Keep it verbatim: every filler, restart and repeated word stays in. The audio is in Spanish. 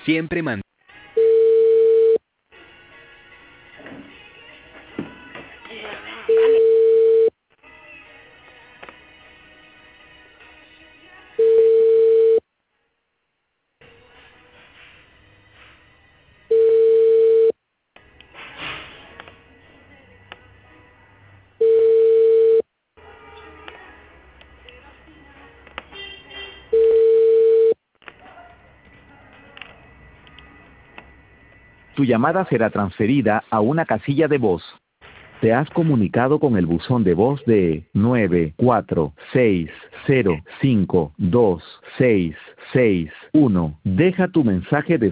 Siempre man... Tu llamada será transferida a una casilla de voz. Te has comunicado con el buzón de voz de nueve cuatro seis cero cinco dos seis seis uno. Deja tu mensaje de